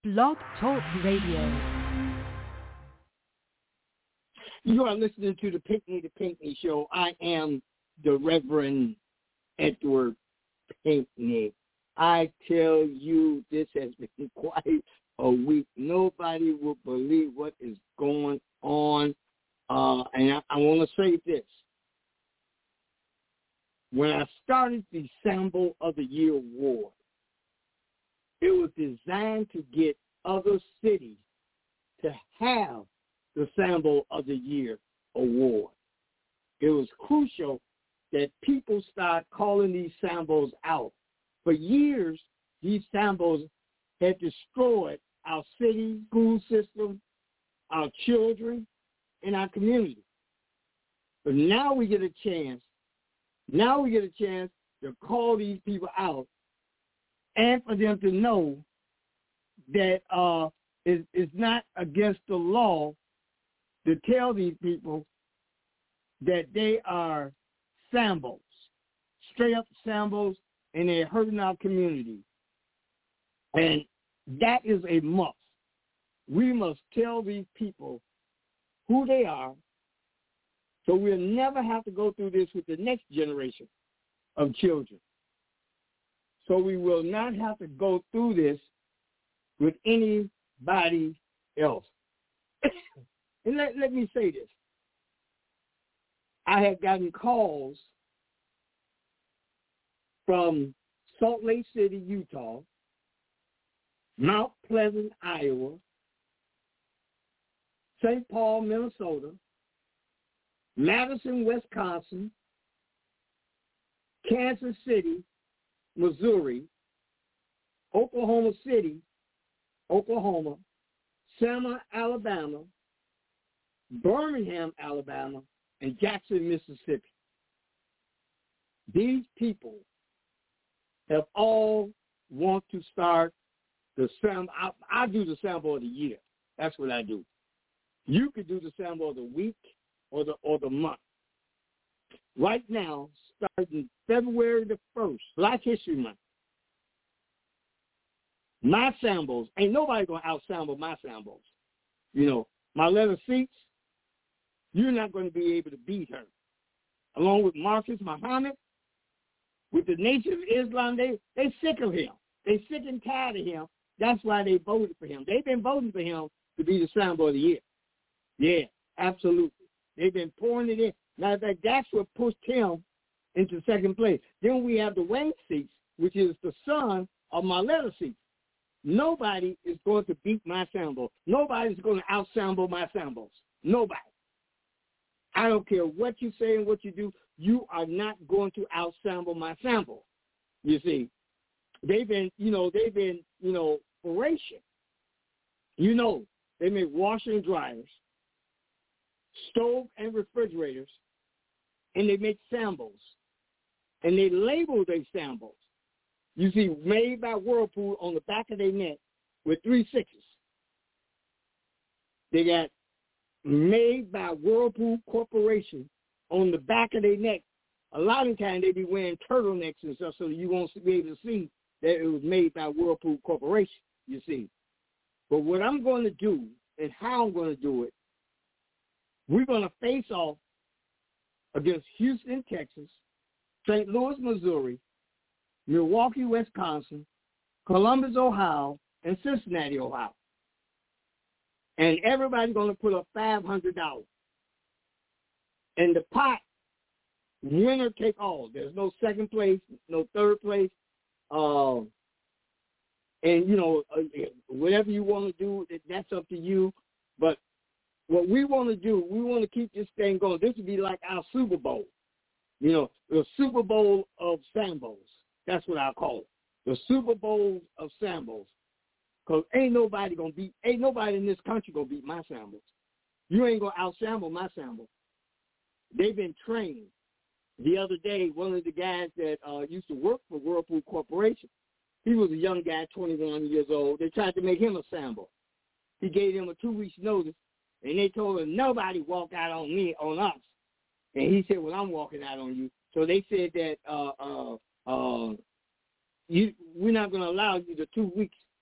Blog Talk Radio. You are listening to the Pinckney Show. I am the Reverend Edward Pinckney. I tell you, this has been quite a week. Nobody will believe what is going on. And I want to say this. When I started the Sambo of the Year Award, it was designed to get other cities to have the Sambo of the Year Award. It was crucial that people start calling these Sambos out. For years, these Sambos had destroyed our city, school system, our children, and our community. But now we get a chance. Now we get a chance to call these people out and for them to know that it's not against the law to tell these people that they are Sambos, straight up Sambos, and they're hurting our community. And that is a must. We must tell these people who they are so we'll never have to go through this with the next generation of children. So we will not have to go through this with anybody else. And let me say this. I have gotten calls from Salt Lake City, Utah, Mount Pleasant, Iowa, St. Paul, Minnesota, Madison, Wisconsin, Kansas City, Missouri, Oklahoma City, Oklahoma, Selma, Alabama, Birmingham, Alabama, and Jackson, Mississippi. These people have all want to start the Sambo. I do the Sambo of the Year. That's what I do. You could do the Sambo of the week or the month. Right now, starting February the 1st, Black History Month, my Sambos, ain't nobody going to out-sambo my Sambos. You know, my leather seats, you're not going to be able to beat her. Along with Marcus Muhammad, with the Nation of Islam, they sick of him. They sick and tired of him. That's why they voted for him. They've been voting for him to be the Sambo of the Year. Yeah, absolutely. They've been pouring it in. Matter of fact, that's what pushed him into second place. Then we have the Wayne seats, which is the son of my leather seats. Nobody is going to beat my Sambo. Nobody's going to out-sambo my Sambos. Nobody. I don't care what you say and what you do. You are not going to out-sambo my Sambo. You see, they've been voracious. You know, they make washer and dryers, stove and refrigerators, and they make Sambos. And they label their Sambos. You see, made by Whirlpool on the back of their neck with 3 6s. They got made by Whirlpool Corporation on the back of their neck. A lot of times they be wearing turtlenecks and stuff so you won't be able to see that it was made by Whirlpool Corporation, you see. But what I'm going to do and how I'm going to do it, we're going to face off against Houston, Texas, St. Louis, Missouri, Milwaukee, Wisconsin, Columbus, Ohio, and Cincinnati, Ohio. And everybody's going to put up $500. And the pot, winner take all. There's no second place, no third place. And, whatever you want to do, that's up to you. But what we want to do, we want to keep this thing going. This would be like our Super Bowl. You know, the Super Bowl of Sambos. That's what I call it. The Super Bowl of Sambos. Because ain't nobody in this country going to beat my Sambos. You ain't going to out-sambo my Sambos. They've been trained. The other day, one of the guys that used to work for Whirlpool Corporation, he was a young guy, 21 years old. They tried to make him a Sambo. He gave him a 2 weeks notice, and they told him, nobody walk out on us. And he said, well, I'm walking out on you. So they said that we're not going to allow you the 2 weeks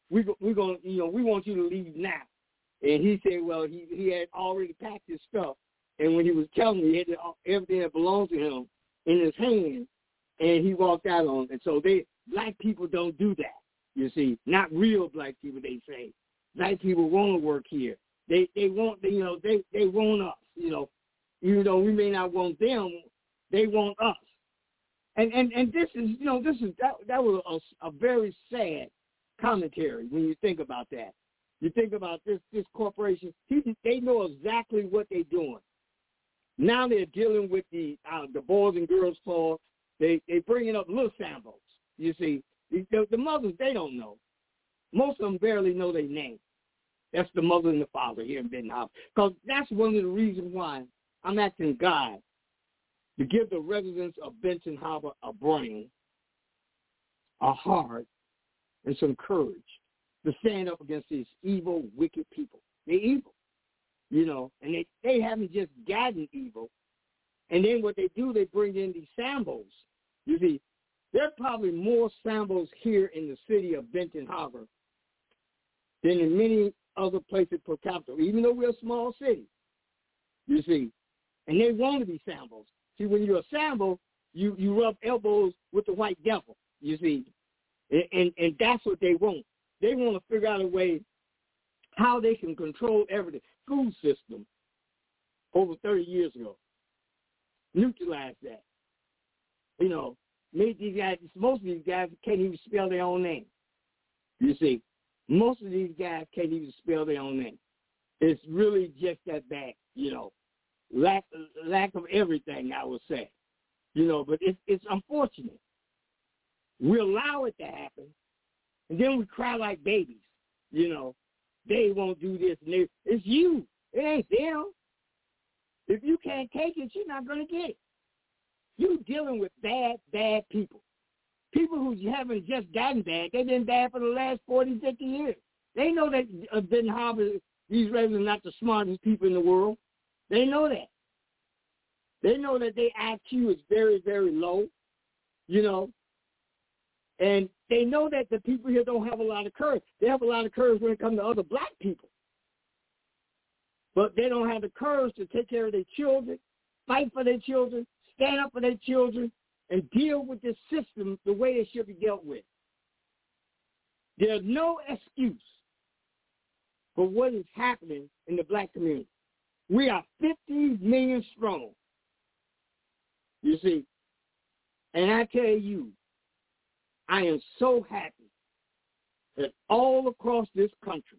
we going we want you to leave now. And he said, well, he had already packed his stuff, and when he was telling me, he had everything that belonged to him in his hand, and he walked out on it. And so black people don't do that. You see, not real black people. They say black people want to work here. They want they want us. Even though we may not want them, they want us. And this is that was a very sad commentary when you think about that. You think about this corporation. They know exactly what they're doing. Now they're dealing with the Boys and Girls Club. They bringing up little samples. You see, the mothers, they don't know. Most of them barely know their name. That's the mother and the father here in Benton Harbor. Because that's one of the reasons why I'm asking God to give the residents of Benton Harbor a brain, a heart, and some courage to stand up against these evil, wicked people. They're evil, and they haven't just gotten evil. And then what they do, they bring in these sambos. You see, there are probably more sambos here in the city of Benton Harbor than in many other places per capita, even though we're a small city, you see. And they want to be sambos. See, when you're a sambo, you rub elbows with the white devil, you see. And that's what they want. They want to figure out a way how they can control everything. School system over 30 years ago. Neutralize that. Made these guys, most of these guys can't even spell their own name. You see, most of these guys can't even spell their own name. It's really just that bad, lack of everything, I would say. But it's unfortunate. We allow it to happen, and then we cry like babies. They won't do this, and it's you. It ain't them. If you can't take it, you're not going to get it. You're dealing with bad people. People who haven't just gotten bad. They've been bad for the last 40, 50 years. They know that Benton Harbor, these residents are not the smartest people in the world. They know that. They know that their IQ is very, very low, And they know that the people here don't have a lot of courage. They have a lot of courage when it comes to other black people. But they don't have the courage to take care of their children, fight for their children, stand up for their children, and deal with this system the way it should be dealt with. There's no excuse for what is happening in the black community. We are 50 million strong, you see. And I tell you, I am so happy that all across this country,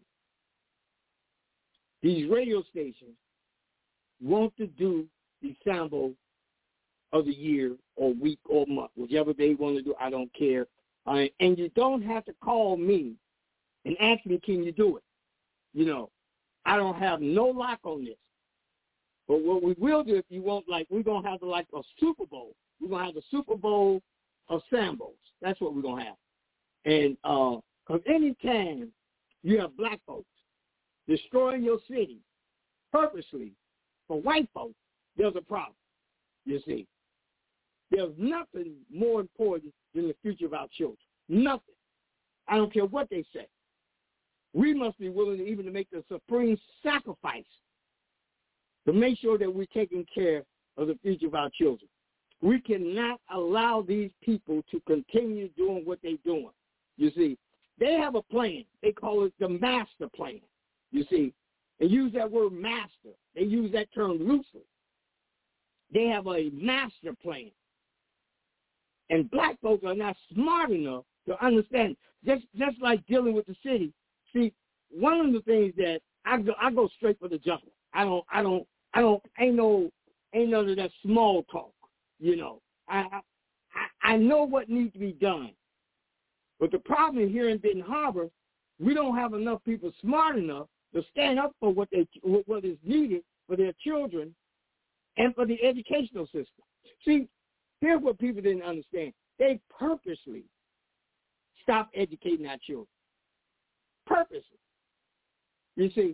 these radio stations want to do the sample of the year or week or month, whichever they want to do. I don't care. And you don't have to call me and ask me, can you do it? I don't have no lock on this. But what we will do, if you want, we're going to have a Super Bowl. We're going to have the Super Bowl of samples. That's what we're going to have. And because any time you have black folks destroying your city purposely for white folks, there's a problem, you see. There's nothing more important than the future of our children. Nothing. I don't care what they say. We must be willing even to make the supreme sacrifice to make sure that we're taking care of the future of our children. We cannot allow these people to continue doing what they're doing. You see, they have a plan. They call it the master plan, you see. They use that word master. They use that term loosely. They have a master plan. And black folks are not smart enough to understand. Just like dealing with the city. See, one of the things that I go straight for the jungle. Ain't none of that small talk. I know what needs to be done. But the problem here in Benton Harbor, we don't have enough people smart enough to stand up for what is needed for their children and for the educational system. See, here's what people didn't understand. They purposely stopped educating our children. Purposely. You see,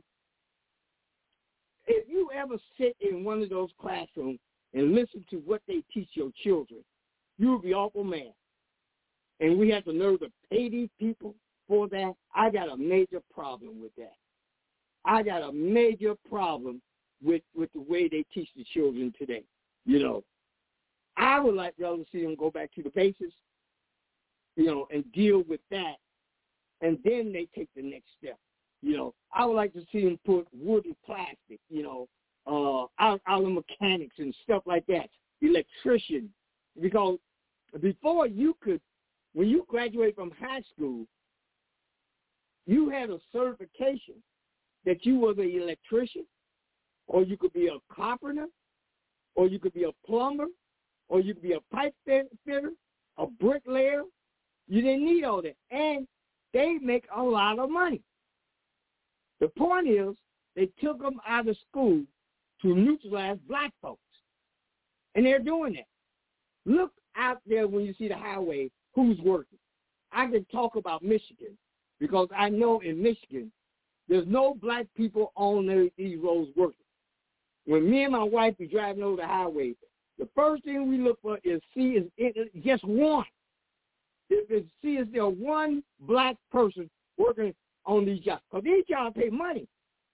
if you ever sit in one of those classrooms and listen to what they teach your children, you will be awful mad. And we have the nerve to pay these people for that, I got a major problem with that. I got a major problem with the way they teach the children today. You know, I would like to see them go back to the basics, you know, and deal with that, and then they take the next step. You know, I would like to see them put wood and plastic, you know, out of mechanics and stuff like that, electrician, because before you could, when you graduate from high school, you had a certification that you was an electrician, or you could be a carpenter, or you could be a plumber, or you could be a pipe fitter, a bricklayer. You didn't need all that. And they make a lot of money. The point is, they took them out of school to neutralize black folks. And they're doing that. Look out there when you see the highway, who's working. I can talk about Michigan because I know in Michigan, there's no black people on these roads working. When me and my wife be driving over the highway, the first thing we look for is just one. Is there one black person working on these jobs? Because these jobs pay money.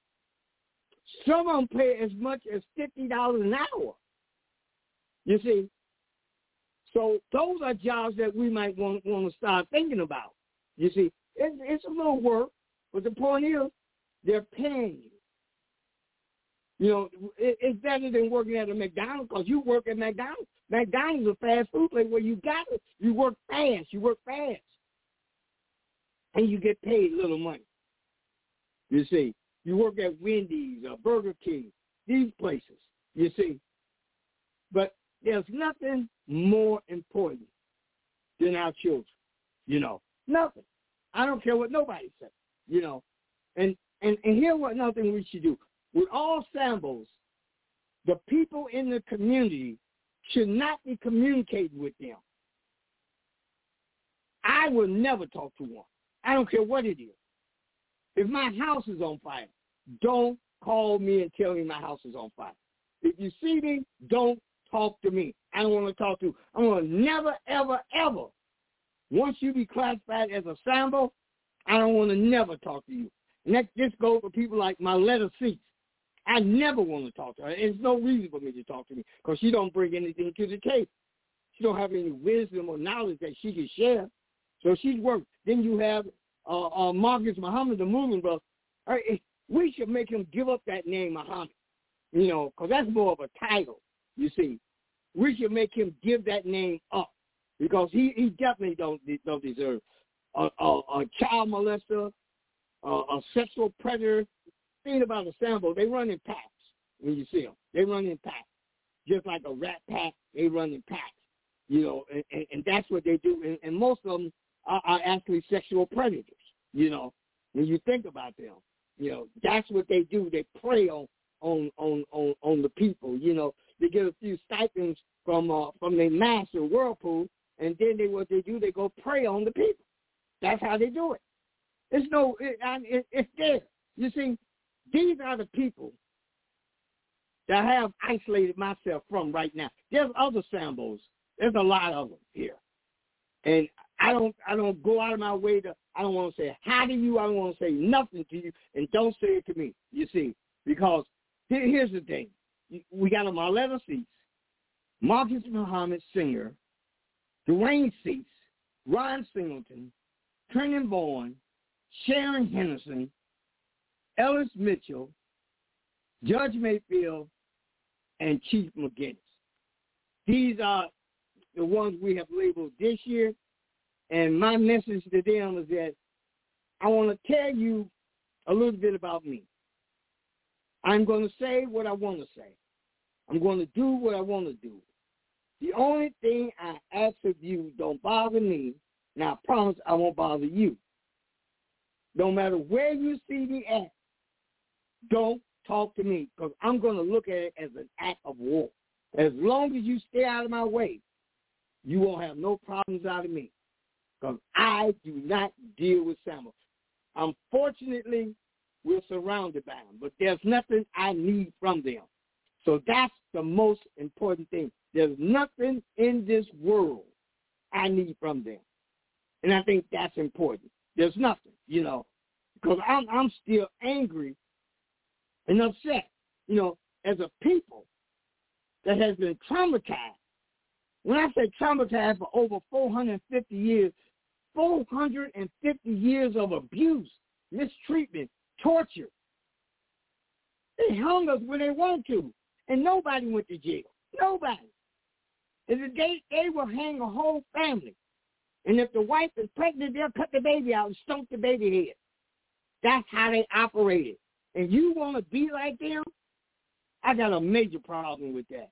Some of them pay as much as $50 an hour. You see? So those are jobs that we might want to start thinking about. You see, it's a little work, but the point is, they're paying you. You know, it's better than working at a McDonald's because you work at McDonald's. McDonald's is a fast food place where you work fast. And you get paid little money. You see, you work at Wendy's or Burger King, these places, you see. But there's nothing more important than our children, you know, nothing. I don't care what nobody says, you know. And here's what another thing we should do. With all Sambos, the people in the community should not be communicating with them. I will never talk to one. I don't care what it is. If my house is on fire, don't call me and tell me my house is on fire. If you see me, don't talk to me. I don't want to talk to you. I'm going to never, ever, ever. Once you be classified as a Sambo, I don't want to never talk to you. And that just goes for people like my letter Cease. I never want to talk to her. There's no reason for me to talk to me because she don't bring anything to the table. She don't have any wisdom or knowledge that she can share. So she's worked. Then you have Marcus Muhammad, the Muslim brother. We should make him give up that name Muhammad, you know, because that's more of a title, you see. We should make him give that name up because he definitely don't deserve a child molester, a sexual predator. Think about a Sambo. They run in packs when you see them. They run in packs. Just like a rat pack, they run in packs, you know, and that's what they do. And most of them are actually sexual predators, you know, when you think about them. You know, that's what they do. They prey on the people, you know. They get a few stipends from their master, Whirlpool, and then what they do, they go prey on the people. That's how they do it. It's there. You see, these are the people that I have isolated myself from right now. There's other Sambos. There's a lot of them here. And I don't go out of my way I don't want to say hi to you. I don't want to say nothing to you. And don't say it to me, you see. Because here's the thing. We got a Marletta Cease, Marcus Muhammad Singer, Dwayne Cease, Ron Singleton, Trenton Bourne, Sharon Henderson, Ellis Mitchell, Judge Mayfield, and Chief McGinnis. These are the ones we have labeled this year, and my message to them is that I want to tell you a little bit about me. I'm going to say what I want to say. I'm going to do what I want to do. The only thing I ask of you, don't bother me, and I promise I won't bother you. No matter where you see me at, don't talk to me because I'm going to look at it as an act of war. As long as you stay out of my way, you won't have no problems out of me because I do not deal with Sambos. Unfortunately, we're surrounded by them, but there's nothing I need from them. So that's the most important thing. There's nothing in this world I need from them. And I think that's important. There's nothing, because I'm still angry and upset, as a people that has been traumatized. When I say traumatized for over 450 years, 450 years of abuse, mistreatment, torture. They hung us when they want to, and nobody went to jail. Nobody. And they will hang a whole family. And if the wife is pregnant, they'll cut the baby out and stomp the baby head. That's how they operated. And you want to be like them? I got a major problem with that.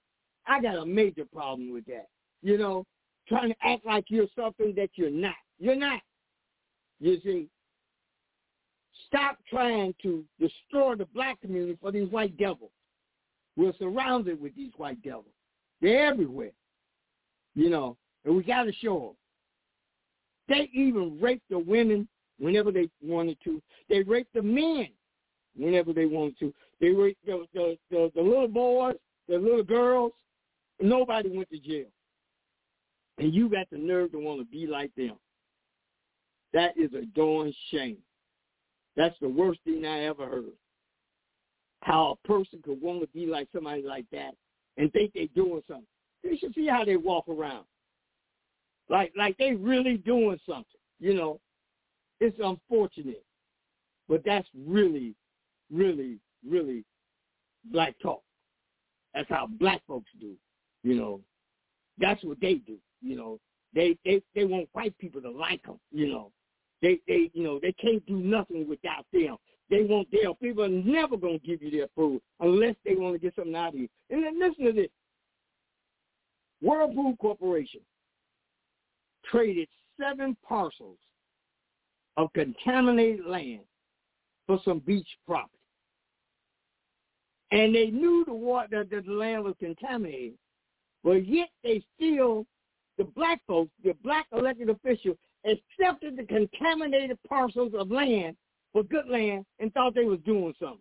Trying to act like you're something that you're not. You're not. You see, stop trying to destroy the black community for these white devils. We're surrounded with these white devils. They're everywhere, and we got to show them. They even raped the women whenever they wanted to. They raped the men whenever they wanted to. They raped the little boys, the little girls. Nobody went to jail. And you got the nerve to want to be like them. That is a darn shame. That's the worst thing I ever heard. How a person could want to be like somebody like that and think they're doing something. You should see how they walk around. Like they really doing something, It's unfortunate. But that's really, really, really black talk. That's how black folks do, That's what they do, They want white people to like them, They can't do nothing without them. They want their people are never going to give you their food unless they want to get something out of you. And then listen to this. Whirlpool Corporation traded 7 parcels of contaminated land for some beach property. And they knew the land was contaminated, but yet they still, the black folks, the black elected officials, accepted the contaminated parcels of land for good land and thought they was doing something.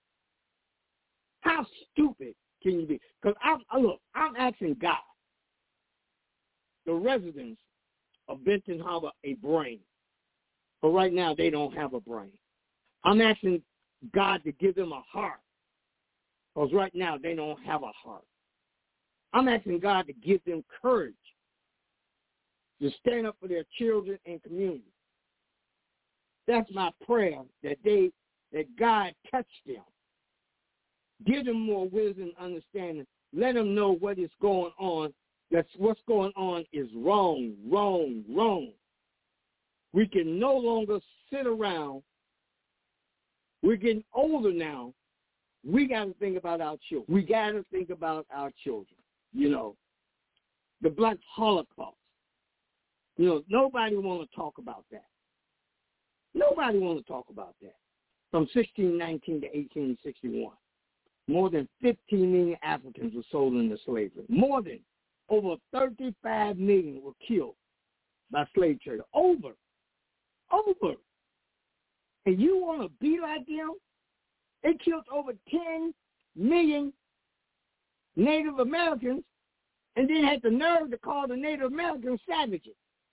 How stupid can you be? Because I'm asking God, the residents of Benton Harbor, a brain. But right now they don't have a brain. I'm asking God to give them a heart. Because right now they don't have a heart. I'm asking God to give them courage to stand up for their children and community. That's my prayer, that God touch them. Give them more wisdom and understanding. Let them know what is going on. That's what's going on is wrong, wrong, wrong. We can no longer sit around. We're getting older now. We got to think about our children. The Black Holocaust. Nobody want to talk about that. Nobody want to talk about that. From 1619 to 1861, more than 15 million Africans were sold into slavery. More than over 35 million were killed by slave traders. Over. And you want to be like them? They killed over 10 million Native Americans and then had the nerve to call the Native Americans savages.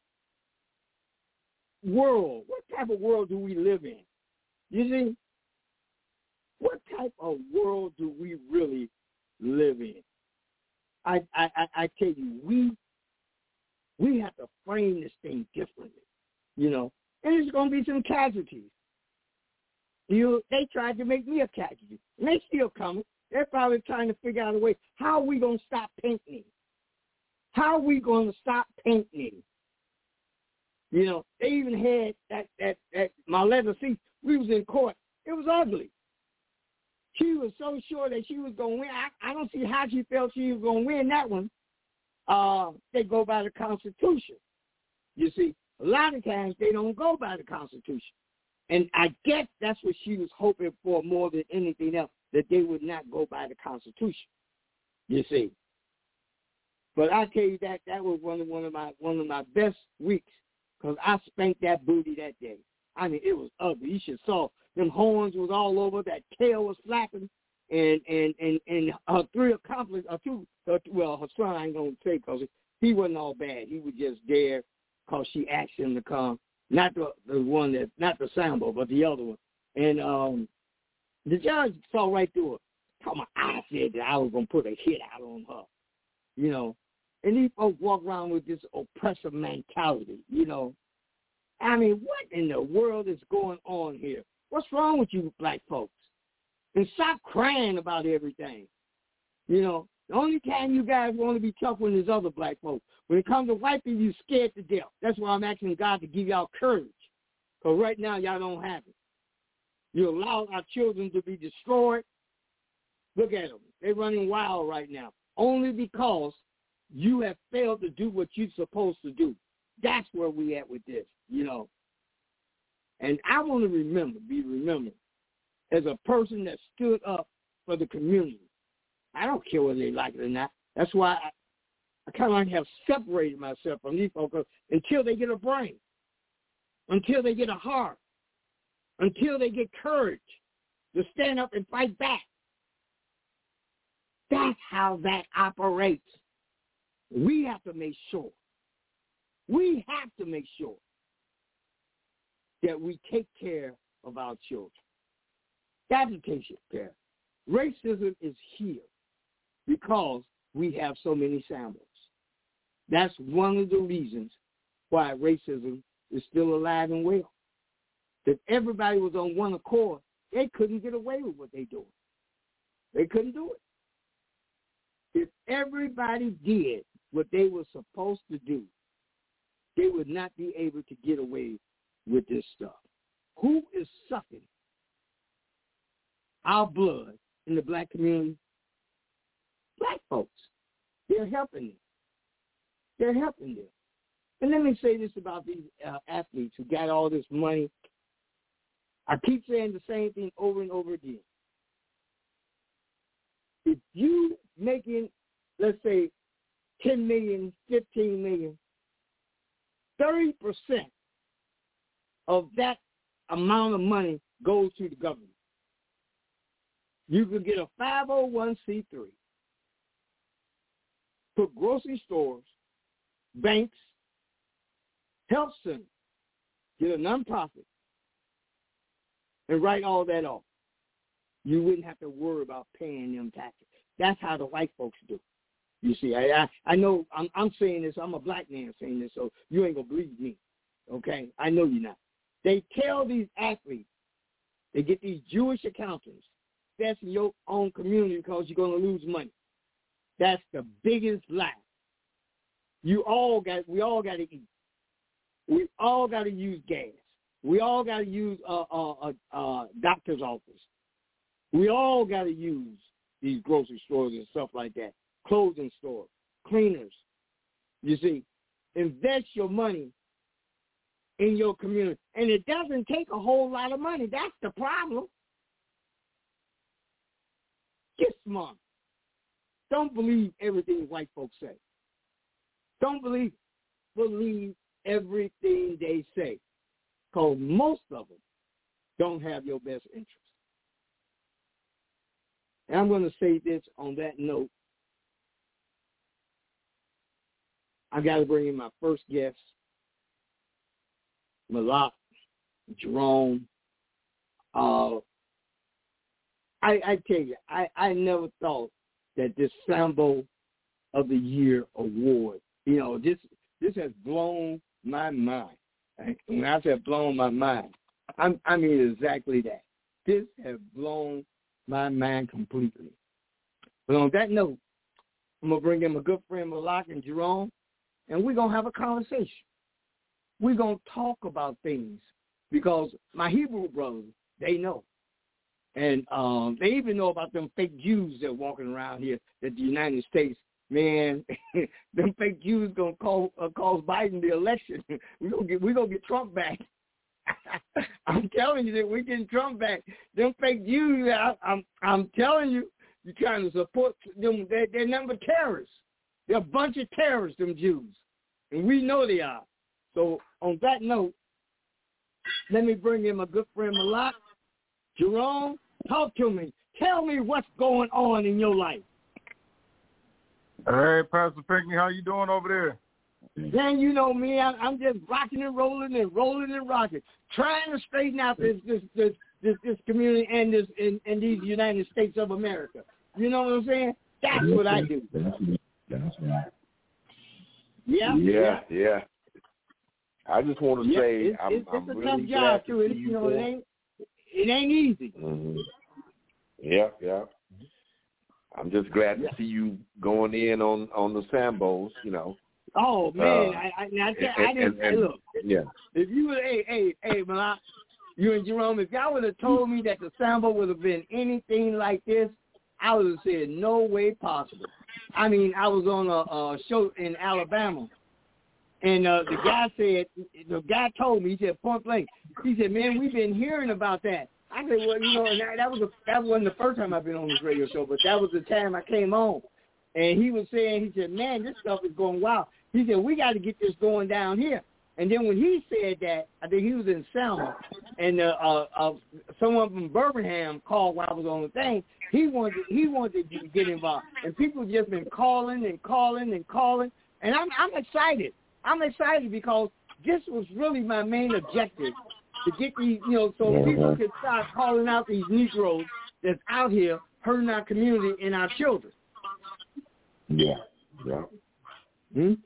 What type of world do we live in? You see? What type of world do we really live in? I tell you, we have to frame this thing differently, and there's going to be some casualties. They tried to make me a casualty, and they still coming. They're probably trying to figure out a way. How are we going to stop painting? How are we going to stop painting? They even had that Marletta C. We was in court. It was ugly. She was so sure that she was going to win. I don't see how she felt she was going to win that one. They go by the Constitution. You see, a lot of times they don't go by the Constitution. And I guess that's what she was hoping for more than anything else, that they would not go by the Constitution. You see. But I tell you that was one of my best weeks, because I spanked that booty that day. I mean, it was ugly. You should saw them horns was all over, that tail was flapping, and her 3 accomplices, her son I ain't gonna say because he wasn't all bad. He was just there because she asked him to come. not the one that, not the Sambo, but the other one. And the judge saw right through it. I said that I was going to put a hit out on her, you know. And these folks walk around with this oppressive mentality, you know. I mean, what in the world is going on here? What's wrong with you black folks? And stop crying about everything. You know, the only time you guys want to be tough when there's other black folks. When it comes to white people, you're scared to death. That's why I'm asking God to give y'all courage. Because right now, y'all don't have it. You allow our children to be destroyed. Look at them. They're running wild right now. Only because you have failed to do what you're supposed to do. That's where we at with this, you know. And I want to be remembered as a person that stood up for the community. I don't care whether they like it or not. That's why I kind of like have separated myself from these folks until they get a brain, until they get a heart, until they get courage to stand up and fight back. That's how that operates. We have to make sure. We have to make sure that we take care of our children. That's to take care. Racism is here because we have so many Sambos. That's one of the reasons why racism is still alive and well. If everybody was on one accord, they couldn't get away with what they're doing. They couldn't do it. If everybody did what they were supposed to do, they would not be able to get away with this stuff. Who is sucking our blood in the black community? Black folks. They're helping them. They're helping them. And let me say this about these athletes who got all this money. I keep saying the same thing over and over again. If you making, let's say, 10 million, 15 million, 30% of that amount of money goes to the government. You could get a 501c3, put grocery stores, banks, health centers, get a nonprofit, and write all that off. You wouldn't have to worry about paying them taxes. That's how the white folks do. You see, I know I'm saying this. I'm a black man saying this, so you ain't going to believe me, okay? I know you're not. They tell these athletes, they get these Jewish accountants, that's in your own community because you're going to lose money. That's the biggest lie. We all got to eat. We all got to use gas. We all got to use doctor's office. We all got to use these grocery stores and stuff like that, clothing stores, cleaners. You see, invest your money in your community. And it doesn't take a whole lot of money. That's the problem. Get smart. Don't believe everything white folks say. Don't believe everything they say, because most of them don't have your best interest. And I'm going to say this on that note. I got to bring in my first guest, Malak, Jerome. I tell you, I never thought that this Sambo of the Year award, you know, this has blown my mind. When I said blown my mind, I mean exactly that. This has blown my mind completely. But on that note, I'm going to bring in my good friend Malak and Jerome, and we're going to have a conversation. We're going to talk about things because my Hebrew brothers, they know. And they even know about them fake Jews that are walking around here at the United States. Man, them fake Jews going to cause Biden the election. We're gonna get Trump back. I'm telling you that we're getting Trump back. Them fake Jews, I'm telling you, you're trying to support them. They're number terrorists. They're a bunch of terrorists, them Jews. And we know they are. So on that note, let me bring in my good friend Malak. Jerome, talk to me. Tell me what's going on in your life. Hey, Pastor Pinckney, how you doing over there? Then you know me, I'm just rocking and rolling and rolling and rocking, trying to straighten out this community and these United States of America. You know what I'm saying? That's what I do. That's right. Yeah. I just want to say it's I'm a really tough job glad too. to see you. It ain't easy. Mm-hmm. Yeah. I'm just glad to see you going in on the Sambos, you know. Oh man, I didn't look. Yeah. If you would, hey, Malak, you and Jerome, if y'all would have told me that the Sambo would have been anything like this, I would have said no way possible. I mean, I was on a show in Alabama, and the guy told me, he said point blank, he said, man, we've been hearing about that. I said, well, you know, and that wasn't the first time I've been on this radio show, but that was the time I came on. And he was saying, he said, man, this stuff is going wild. He said, we got to get this going down here. And then when he said that, I think he was in Selma, and someone from Birmingham called while I was on the thing. He wanted to get involved, and people just been calling. And I'm excited. I'm excited because this was really my main objective, to get these, you know, so people could start calling out these Negroes that's out here hurting our community and our children. Yeah. Hmm?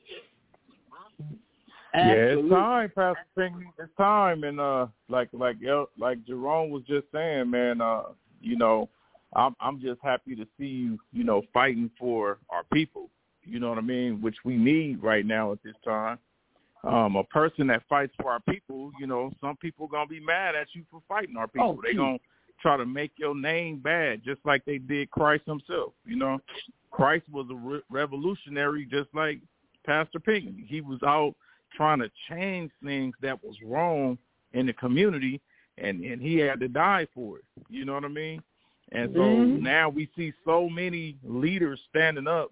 Yeah, it's time, Pastor Pinckney. It's time, and like Jerome was just saying, man. You know, I'm just happy to see you, you know, fighting for our people. You know what I mean? Which we need right now at this time. A person that fights for our people, you know, some people gonna be mad at you for fighting our people. They gonna try to make your name bad, just like they did Christ himself. You know, Christ was a revolutionary, just like Pastor Pinckney. He was out trying to change things that was wrong in the community, and he had to die for it. You know what I mean? And so now we see so many leaders standing up,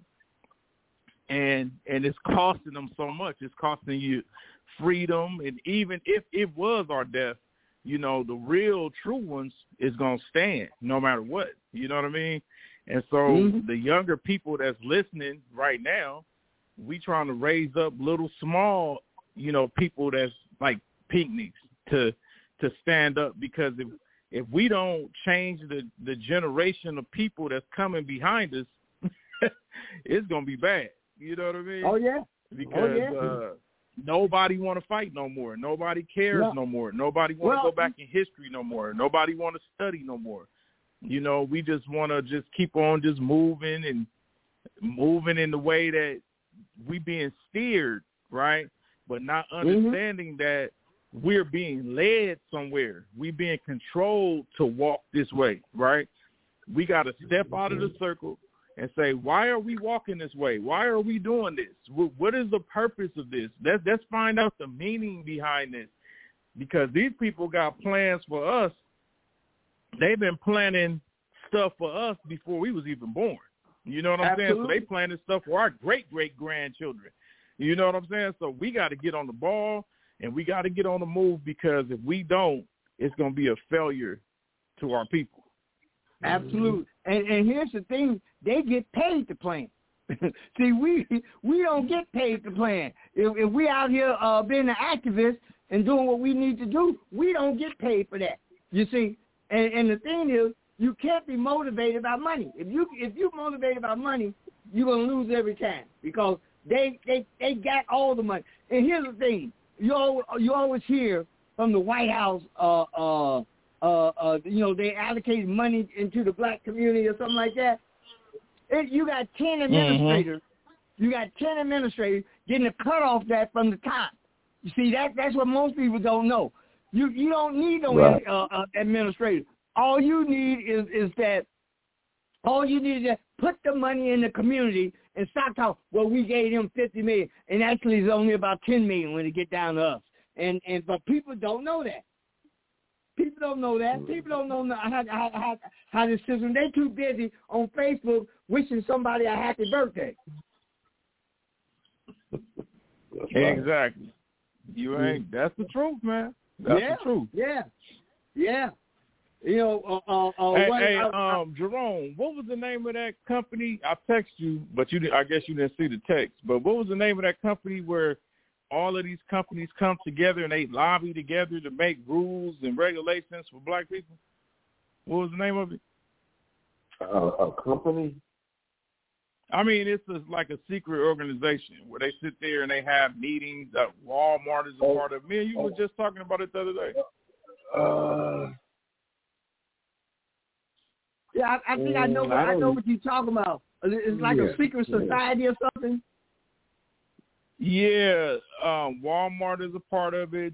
and it's costing them so much. It's costing you freedom, and even if it was our death, you know, the real true ones is going to stand no matter what. You know what I mean? And so the younger people that's listening right now, we trying to raise up little small, you know, people that's like Pinckneys to stand up, because if we don't change the generation of people that's coming behind us, it's going to be bad. You know what I mean? Oh, yeah. Because nobody want to fight no more. Nobody cares no more. Nobody want to go back in history no more. Nobody want to study no more. You know, we just want to just keep on just moving in the way that we being steered, right? But not understanding that we're being led somewhere. We being controlled to walk this way, right? We got to step out of the circle and say, why are we walking this way? Why are we doing this? What is the purpose of this? Let's find out the meaning behind this, because these people got plans for us. They've been planning stuff for us before we was even born. You know what I'm saying? So they planning stuff for our great-great-grandchildren. You know what I'm saying? So we got to get on the ball, and we got to get on the move, because if we don't, it's going to be a failure to our people. Absolutely. And here's the thing, they get paid to plan. See, we don't get paid to plan. If we out here being an activist and doing what we need to do, we don't get paid for that. You see? And the thing is, you can't be motivated by money. If you're motivated by money, you're going to lose every time, because they got all the money. And here's the thing, you always hear from the White House, you know, they allocated money into the black community or something like that. You got 10 administrators. You got 10 administrators getting a cut off that from the top. You see, that's what most people don't know. You don't need no administrator. All you need is that put the money in the community and stop talking, well, we gave them $50 million, and actually it's only about $10 million when it get down to us. But people don't know that. People don't know that. People don't know how this system. They too busy on Facebook wishing somebody a happy birthday. Exactly. You ain't. That's the truth, man. That's the truth. Yeah. You know, Jerome, what was the name of that company? I text you, but I guess you didn't see the text. But what was the name of that company where all of these companies come together and they lobby together to make rules and regulations for black people? What was the name of it? A company? I mean, it's like a secret organization where they sit there and they have meetings. Walmart is a part of it. Me and you were just talking about it the other day. Yeah, I think I know what you're talking about. It's like a secret society or something. Yeah, Walmart is a part of it.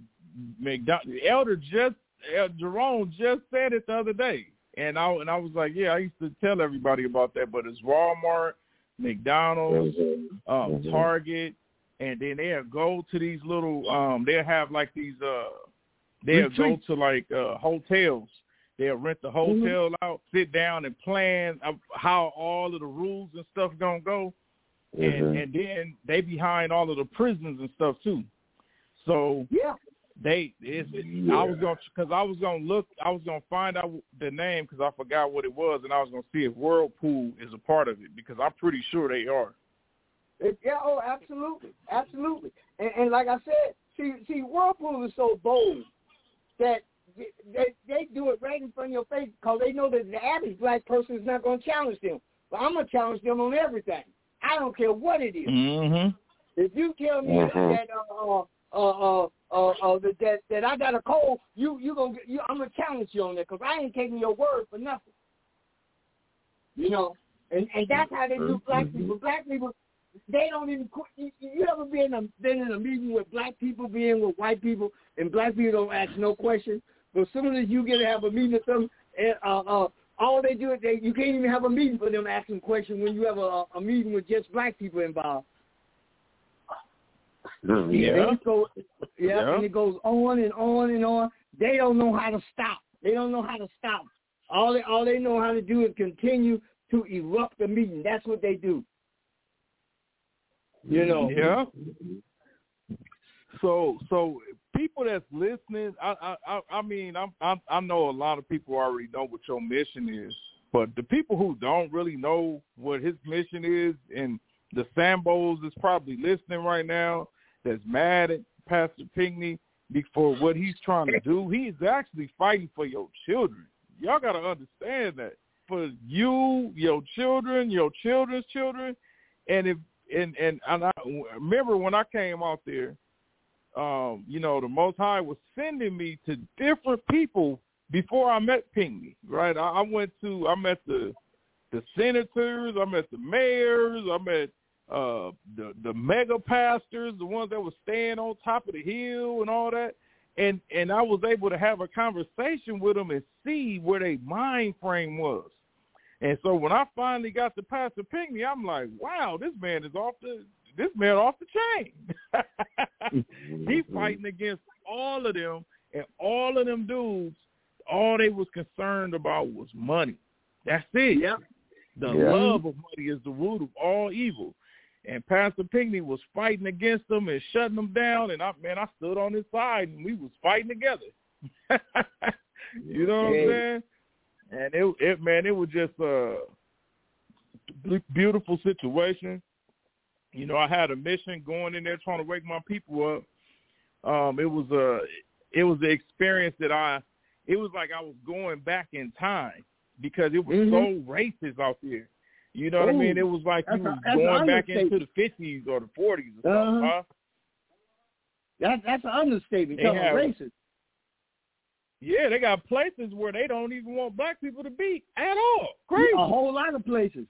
Jerome just said it the other day, and I was like, yeah, I used to tell everybody about that, but it's Walmart, McDonald's, Target, and then they'll go to these little they'll have like these they'll go to like hotels. They'll rent the hotel out, sit down and plan how all of the rules and stuff gonna go, and then they behind all of the prisons and stuff too. So I was gonna find out the name because I forgot what it was, and I was gonna see if Whirlpool is a part of it because I'm pretty sure they are. Absolutely. And like I said, see, Whirlpool is so bold that they do it right in front of your face because they know that the average black person is not going to challenge them. But I'm going to challenge them on everything. I don't care what it is. Mm-hmm. If you tell me that I got a cold, I'm going to challenge you on that because I ain't taking your word for nothing. You know, and that's how they do black people. Black people, they don't even. You ever been in a meeting with black people being with white people, and black people don't ask no questions? But as soon as you get to have a meeting with them, all they do is you can't even have a meeting for them asking questions when you have a meeting with just black people involved. And it goes on and on and on. They don't know how to stop. All they know how to do is continue to erupt the meeting. That's what they do. You know. Yeah. So people that's listening, I mean, I know a lot of people already know what your mission is, but the people who don't really know what his mission is, and the Sambos is probably listening right now, that's mad at Pastor Pinckney for what he's trying to do. He's actually fighting for your children. Y'all got to understand that. For you, your children, your children's children, and I remember when I came out there, the Most High was sending me to different people before I met Pinckney, right? I met the senators, I met the mayors, I met the mega pastors, the ones that were staying on top of the hill and all that. And I was able to have a conversation with them and see where their mind frame was. And so when I finally got to Pastor Pinckney, I'm like, wow, this man off the chain. He's fighting against all of them, and all of them dudes, all they was concerned about was money. That's it. Yep. The love of money is the root of all evil. And Pastor Pinckney was fighting against them and shutting them down, and I stood on his side, and we was fighting together. You know what I'm saying? And it was just a beautiful situation. You know, I had a mission going in there trying to wake my people up. It was an experience that it was like I was going back in time because it was so racist out there. You know what I mean? It was like you was going back into the 50s or the 40s or something, huh? That's an understatement. Racist. Yeah, they got places where they don't even want black people to be at all. Crazy. A whole lot of places.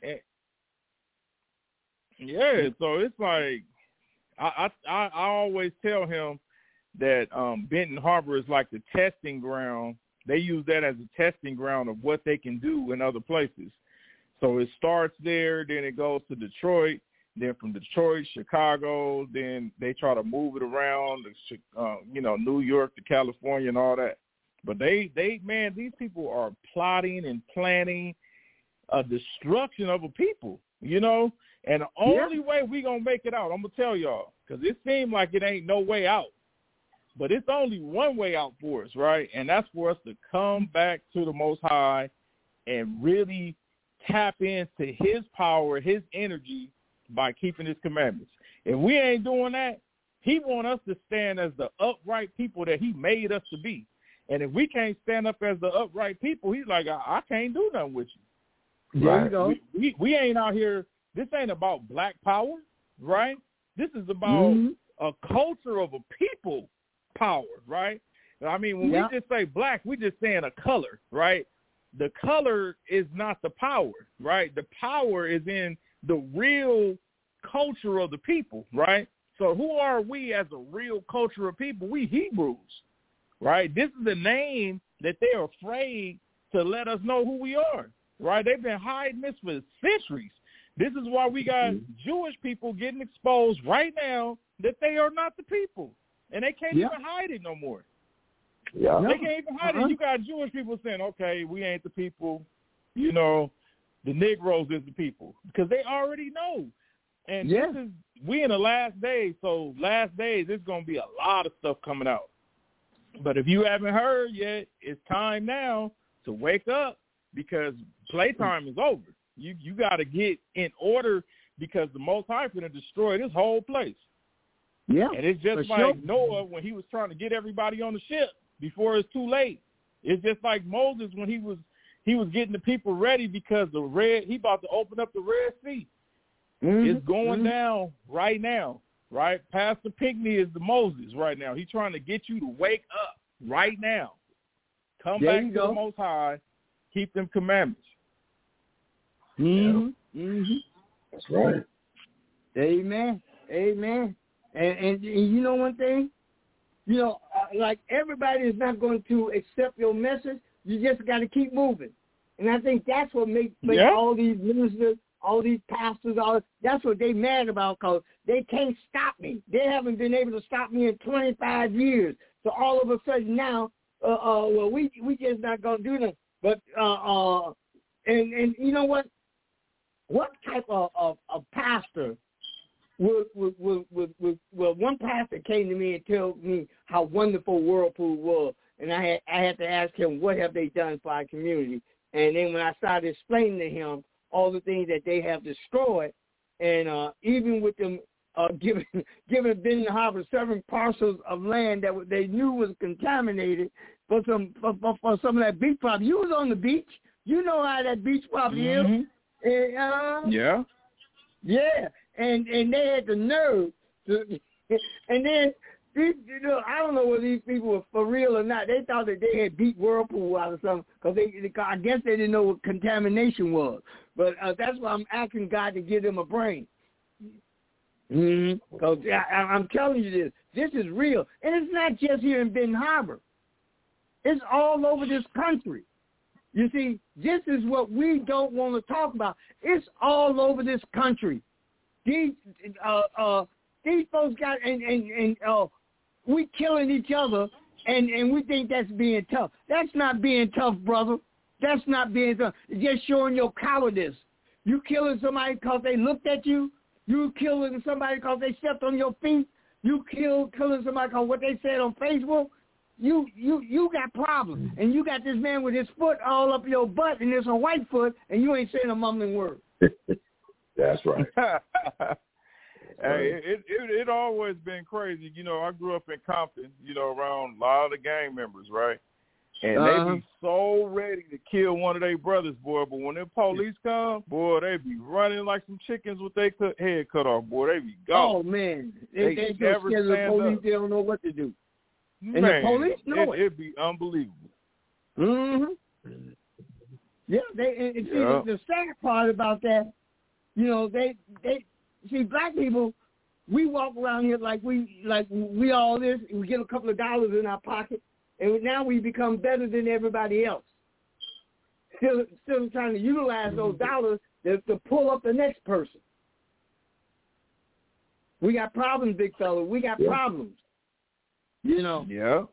Yeah, so it's like I always tell him that Benton Harbor is like the testing ground. They use that as a testing ground of what they can do in other places. So it starts there, then it goes to Detroit, then from Detroit, Chicago, then they try to move it around, New York to California and all that. But these people are plotting and planning a destruction of a people, you know? And the only way we going to make it out, I'm going to tell y'all, because it seems like it ain't no way out. But it's only one way out for us, right? And that's for us to come back to the Most High and really tap into his power, his energy by keeping his commandments. If we ain't doing that, he wants us to stand as the upright people that he made us to be. And if we can't stand up as the upright people, he's like, I can't do nothing with you. There you go. We ain't out here. This ain't about black power, right? This is about a culture of a people power, right? I mean, when we just say black, we just saying a color, right? The color is not the power, right? The power is in the real culture of the people, right? So who are we as a real culture of people? We Hebrews, right? This is the name that they're afraid to let us know who we are, right? They've been hiding this for centuries. This is why we got Jewish people getting exposed right now that they are not the people. And they can't even hide it no more. Yeah. They can't even hide it. You got Jewish people saying, okay, we ain't the people. You know, the Negroes is the people. Because they already know. And this is, we in the last days, so last days, there's going to be a lot of stuff coming out. But if you haven't heard yet, it's time now to wake up because playtime is over. You got to get in order because the Most High is going to destroy this whole place. Yeah, and it's just like Noah when he was trying to get everybody on the ship before it's too late. It's just like Moses when he was getting the people ready because he about to open up the Red Sea. It's going down right now, right? Pastor Pinckney is the Moses right now. He's trying to get you to wake up right now. Come back to the Most High. Keep them commandments. That's right. Amen. Amen. And you know one thing? You know, like everybody is not going to accept your message. You just got to keep moving. And I think that's what makes all these ministers, all these pastors, that's what they mad about because they can't stop me. They haven't been able to stop me in 25 years. So all of a sudden now, well, we just not going to do that. But, and you know what? What type of pastor well, one pastor came to me and told me how wonderful Whirlpool was, and I had to ask him, what have they done for our community? And then when I started explaining to him all the things that they have destroyed, and even with them giving Benton Harbor 7 parcels of land that they knew was contaminated for some of that beach property. You was on the beach. You know how that beach property is. And, yeah. And they had the nerve to, and then these, I don't know whether these people were for real or not. They thought that they had beat Whirlpool out or something because I guess they didn't know what contamination was. But that's why I'm asking God to give them a brain. Because I'm telling you this is real, and it's not just here in Benton Harbor. It's all over this country. You see, this is what we don't want to talk about. It's all over this country. These folks got and we killing each other and we think that's being tough. That's not being tough, brother. That's not being tough. It's just showing your cowardice. You killing somebody because they looked at you. You killing somebody because they stepped on your feet. You killing somebody because what they said on Facebook. You got problems, and you got this man with his foot all up your butt, and it's a white foot, and you ain't saying a mumbling word. That's right. Hey, it always been crazy. You know, I grew up in Compton, you know, around a lot of the gang members, right? And they be so ready to kill one of their brothers, boy. But when the police come, boy, they be running like some chickens with their head cut off, boy. They be gone. Oh, man. They never scared of the police. They don't know what to do. And man, the police know it. It'd be unbelievable. Yeah, the sad part about that, you know, they see black people. We walk around here like we all this. We get a couple of dollars in our pocket, and now we become better than everybody else. Still trying to utilize those dollars to pull up the next person. We got problems, big fella. We got problems. You know. Yeah.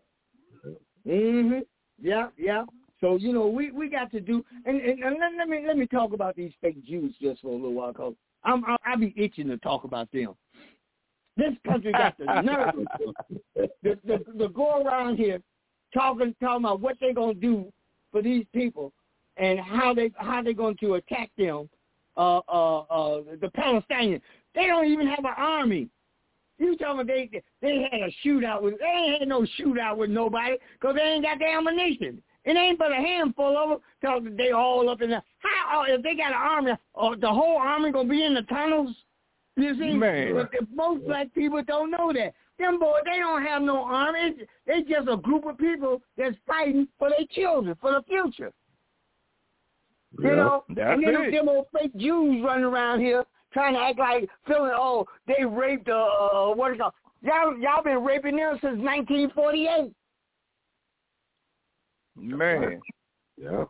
Yeah. So, you know, we got to do, and let me talk about these fake Jews just for a little while, because I'll be itching to talk about them. This country got the nerve to go around here talking about what they're gonna do for these people and how they going to attack them. The Palestinians, they don't even have an army. You talking about they had a shootout with? They ain't had no shootout with nobody because they ain't got the ammunition. It ain't but a handful of them. Cause they all up in there. How if they got an army? The whole army gonna be in the tunnels? You see, man. But most black people don't know that. Them boys, they don't have no army. They just a group of people that's fighting for their children, for the future. You know, and then them old fake Jews running around here trying to act like feeling, they raped what is it called? Y'all been raping them since 1948. Man. Yeah.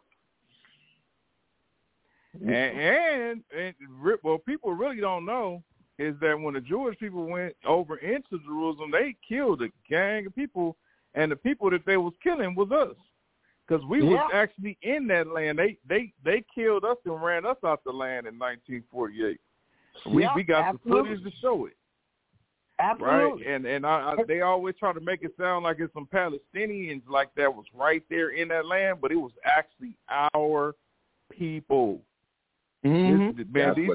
And what people really don't know is that when the Jewish people went over into Jerusalem, they killed a gang of people, and the people that they was killing was us. Because we was actually in that land. They killed us and ran us out the land in 1948. We got the footage to show it. Absolutely. Right? And they always try to make it sound like it's some Palestinians like that was right there in that land, but it was actually our people. Mm-hmm.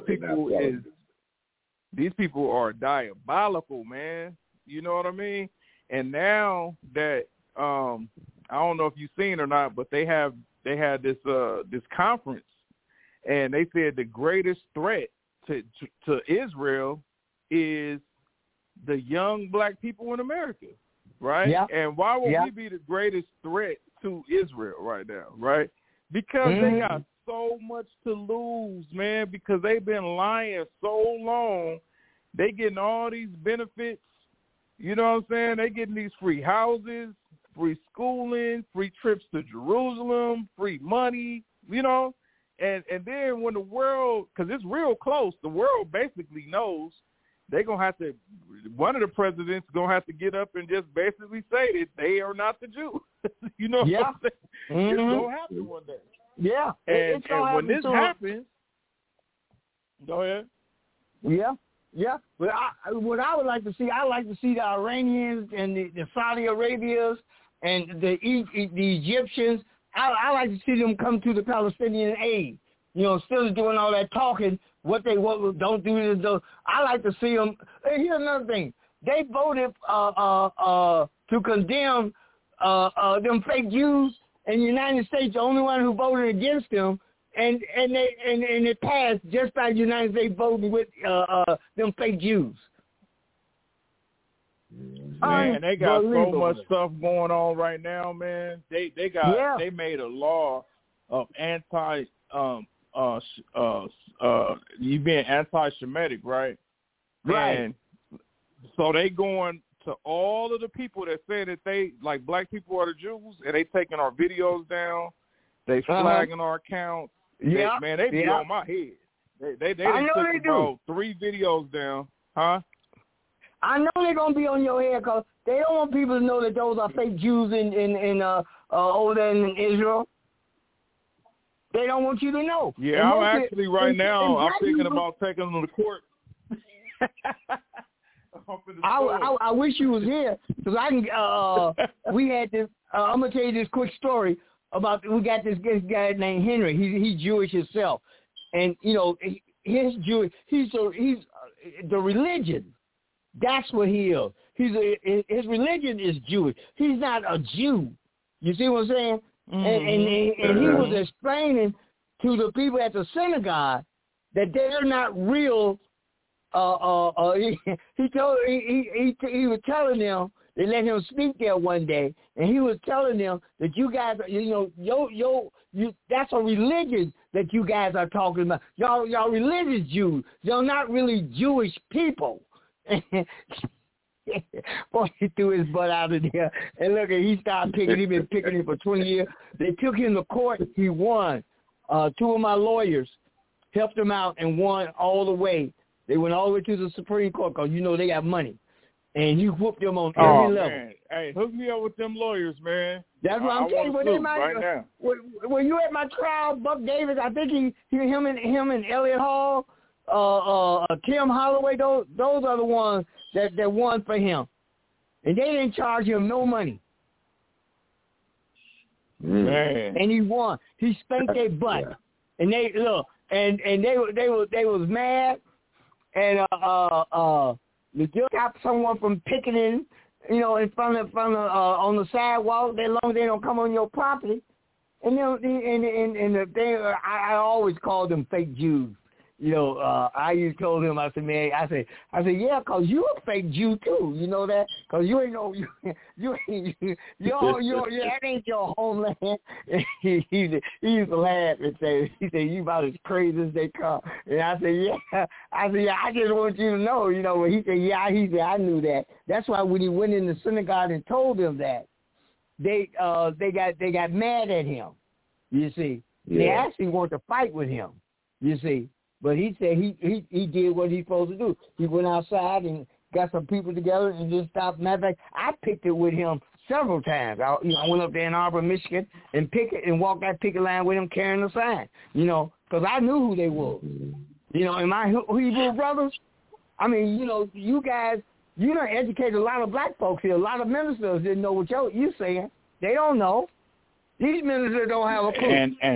These people are diabolical, man. You know what I mean? And now that I don't know if you've seen or not, but they had this conference, and they said the greatest threat to Israel is the young black people in America, right? Yeah. And why would we be the greatest threat to Israel right now, right? Because they got so much to lose, man, because they've been lying so long. They getting all these benefits, you know what I'm saying? They getting these free houses, free schooling, free trips to Jerusalem, free money, you know? And then when the world, because it's real close, the world basically knows they're going to have to, one of the presidents going to have to get up and just basically say that they are not the Jews. You know what I'm saying? It's going to happen one day. Yeah. And when this happens, go ahead. Yeah. But what I would like to see, I like to see the Iranians and the Saudi Arabias and the Egyptians. I like to see them come to the Palestinian aid. You know, instead of doing all that talking, what don't do this. I like to see them. Here's another thing. They voted to condemn them fake Jews in the United States. The only one who voted against them, and it passed just by the United States voting with them fake Jews. Man, they got so much stuff going on right now, man. They made a law of you being anti-Semitic, right? Right. And so they going to all of the people that say that they like black people are the Jews, and they taking our videos down. They flagging our accounts. Yeah, they be on my head. They took about 3 videos down, huh? I know they're gonna be on your head because they don't want people to know that those are fake Jews in over there in Israel. They don't want you to know. Yeah, I'm actually right now. I'm thinking about taking them to court. I wish you was here because I can. We had this. I'm gonna tell you this quick story about. We got this guy named Henry. He's Jewish himself, and you know his Jewish. He's the religion. That's what he is. His religion is Jewish. He's not a Jew. You see what I'm saying? Mm-hmm. And he was explaining to the people at the synagogue that they're not real. He was telling them. They let him speak there one day, and he was telling them that you guys, that's a religion that you guys are talking about. Y'all religious Jews. Y'all not really Jewish people. Boy, he threw his butt out of there. And look, he started picking. He's been picking him for 20 years. They took him to court. He won. 2 of my lawyers helped him out and won all the way. They went all the way to the Supreme Court because, they got money. And he whooped them on every level. Man. Hey, hook me up with them lawyers, man. That's what I'm telling you. Right now. When you at my trial, Buck Davis, I think him and Elliot Hall, Tim Holloway, those are the ones that won for him, and they didn't charge him no money. Man. And he won. He spanked their butt, Yeah. and they look, and they was mad, and the judge got someone from picketing, you know, in front of on the sidewalk. As long as they don't come on your property, and I always called them fake Jews. You know, I used to tell him, I said, man, I said, yeah, 'cause you a fake Jew too. You know that? 'Cause you ain't no, you that ain't your homeland. he used to laugh and say, he said, you about as crazy as they come. And I said, yeah. I just want you to know, you know. He said, yeah. He said, I knew that. That's why when he went in the synagogue and told them that, they got mad at him. You see, They actually wanted to fight with him. You see. But he said he did what he's supposed to do. He went outside and got some people together and just stopped. Matter of fact, I picked it with him several times. I went up there in Arbor, Michigan, and walked that picket line with him carrying a sign, you know, because I knew who they were. You know, and my Hebrew brothers, I mean, you know, you guys, you done educated a lot of black folks here. A lot of ministers didn't know what you're saying. They don't know. These ministers don't have a clue.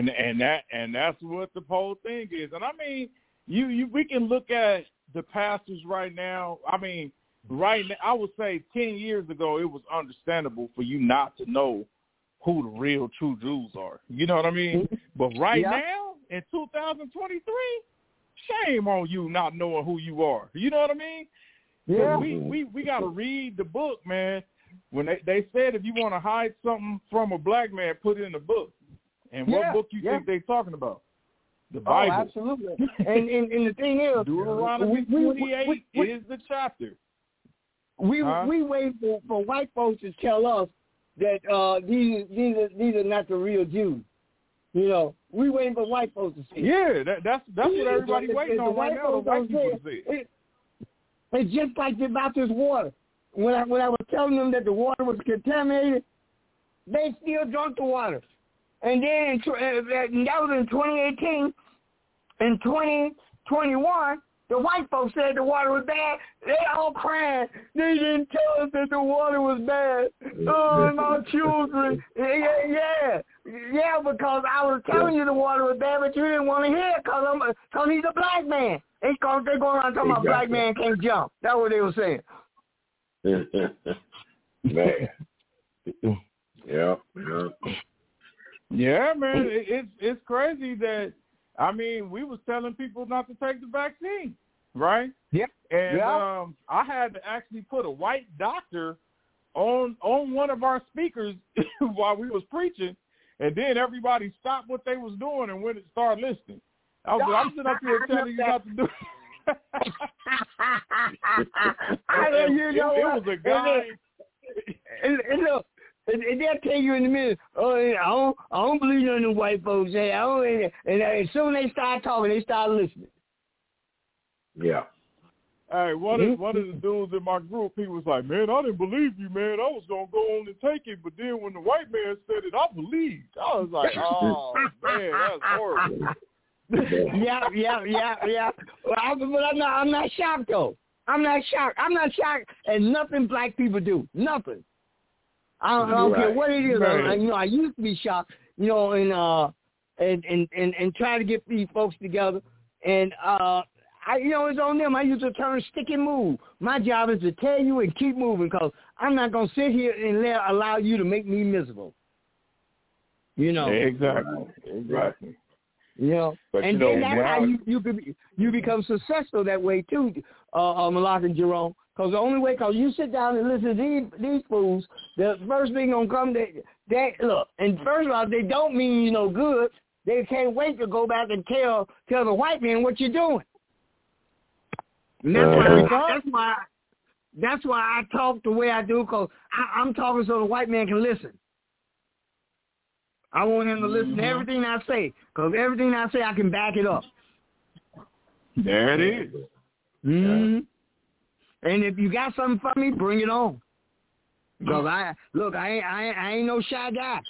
And that's what the whole thing is. And I mean, we can look at the pastors right now. I mean, right now, I would say 10 years ago, it was understandable for you not to know who the real true Jews are. You know what I mean? But right now, in 2023, shame on you not knowing who you are. You know what I mean? Yeah. We got to read the book, man. When they said if you want to hide something from a black man, put it in the book. And what book you think they're talking about? The Bible. Oh, absolutely. and the thing is, Deuteronomy 28 is the chapter. We wait for white folks to tell us that these are not the real Jews. You know, we waiting for white folks to say. Yeah, that's what everybody waiting on right now. The white people to say. It's just like about this water. When I was telling them that the water was contaminated, they still drank the water. And then that was in 2018. In 2021, the white folks said the water was bad. They all crying. They didn't tell us that the water was bad. Oh, my children. Yeah, because I was telling you the water was bad, but you didn't want to hear it because he's a black man. They're going around talking about black man can't jump. That's what they were saying. Man. Yeah, man. It's crazy that, I mean, we was telling people not to take the vaccine, right? Yep. And I had to actually put a white doctor on one of our speakers while we was preaching, and then everybody stopped what they was doing and went and started listening. I'm sitting up here telling you not to do it. It was a guy. And look, and they'll tell you in a minute, I don't believe none of the white folks say. And as soon as they start talking, they start listening. Yeah. Hey, one of the dudes in my group, he was like, man, I didn't believe you, man. I was going to go on and take it. But then when the white man said it, I believed. I was like, oh, man, that's horrible. Yeah. But I'm not shocked, though. I'm not shocked at nothing black people do. Nothing. I don't care what it is. I used to be shocked, and try to get these folks together. And, it's on them. I used to turn stick and move. My job is to tell you and keep moving because I'm not going to sit here and allow you to make me miserable. Exactly. But and then that's how you become successful that way too, Malak and Jerome. Because the only way, because you sit down and listen to these fools, the first thing gonna come, they look. And first of all, they don't mean you no good. They can't wait to go back and tell the white man what you're doing. And that's why I talk the way I do, because I'm talking so the white man can listen. I want him to listen to everything I say, because everything I say, I can back it up. There it is. Mm-hmm. And if you got something for me, bring it on. Because I ain't no shy guy.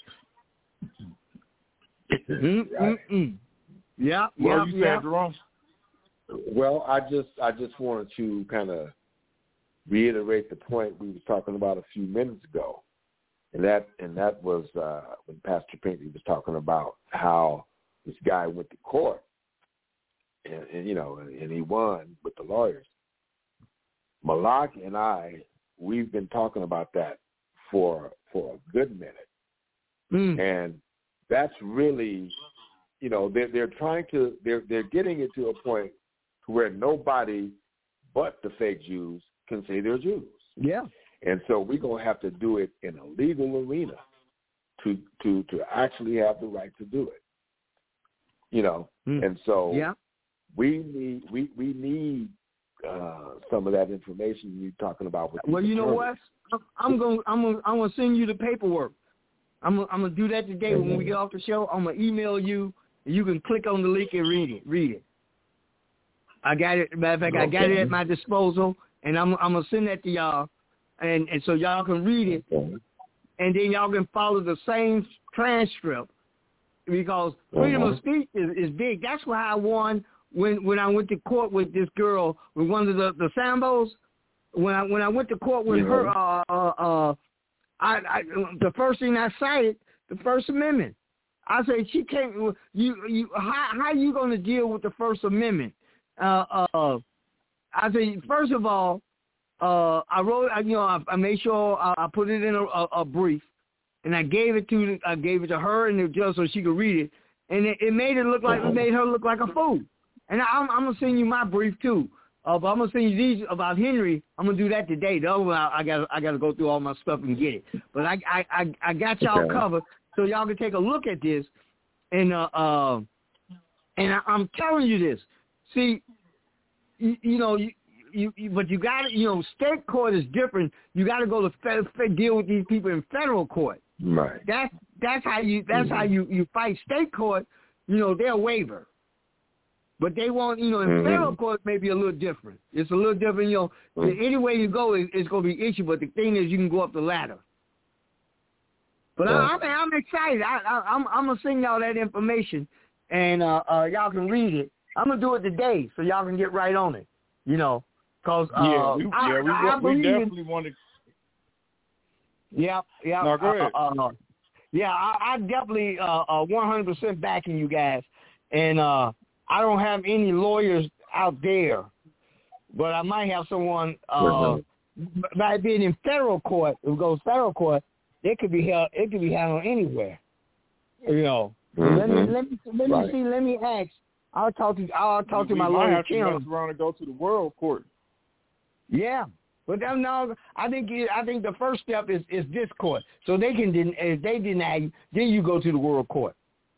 Yeah. What you said, Jerome? Well, I just wanted to kind of reiterate the point we was talking about a few minutes ago, and that was when Pastor Pinckney was talking about how this guy went to court, and he won with the lawyers. Malak and we've been talking about that for a good minute, and that's really, they're getting it to a point where nobody but the fake Jews can say they're Jews. Yeah. And so we're going to have to do it in a legal arena to actually have the right to do it. And so we need some of that information you're talking about. Well, you know what? I'm gonna send you the paperwork. I'm gonna do that today when we get off the show. I'm gonna email you, and you can click on the link and read it. I got it. Matter of fact, I got it at my disposal, and I'm gonna send that to y'all, and so y'all can read it, and then y'all can follow the same transcript, because freedom of speech is big. That's why I won when I went to court with this girl, with one of the Sambos. When I went to court with her, the first thing I cited, the First Amendment. I said, she can't. How you going to deal with the First Amendment? I said, first of all, I wrote. I made sure I put it in a brief, and I gave it to her and the judge so she could read it, and it made her look like a fool. And I'm gonna send you my brief too. But I'm gonna send you these about Henry. I'm gonna do that today. The other one, I gotta go through all my stuff and get it. But I got y'all covered, so y'all can take a look at this. And I'm telling you this. See, but you got to, state court is different. You got to go to deal with these people in federal court. Right. That's how you fight state court. They'll waiver. But they won't, in federal court, maybe a little different. It's a little different, Any way you go, it's going to be issue. But the thing is, you can go up the ladder. But I'm excited. I'm going to send y'all that information, and y'all can read it. I'm going to do it today so y'all can get right on it, because we definitely want to. Yeah. No, go ahead. I definitely 100% backing you guys, and I don't have any lawyers out there, but I might have someone. By being in federal court, if it goes federal court, it could be held. It could be handled anywhere. Let me see. Let me ask. I'll talk to my lawyer. We might have to mess around and go to the world court. Yeah. But no, I think the first step is this court. So if they deny you, then you go to the world court.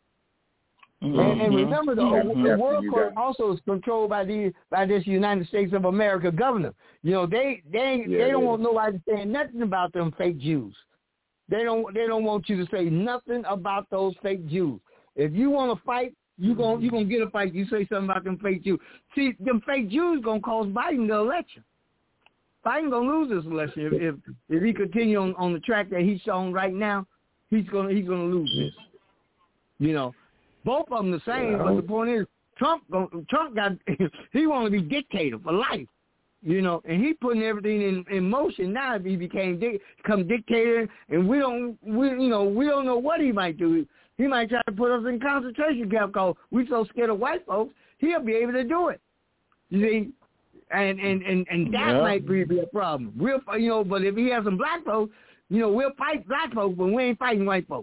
And remember, the world court also is controlled by this United States of America governor. They don't want nobody saying nothing about them fake Jews. They don't want you to say nothing about those fake Jews. If you want to fight, you gonna get a fight. You say something about them fake Jews. See, them fake Jews gonna cause Biden the election. Biden gonna lose this election if he continue on the track that he's on right now. He's gonna lose this. Both of them the same, but the point is, Trump got he want to be dictator for life, and he putting everything in motion now. If he become dictator, and we don't know what he might do. He might try to put us in concentration camp because we so scared of white folks. He'll be able to do it. You see, and that might be a problem. But if he has some black folks, we'll fight black folks, but we ain't fighting white folks.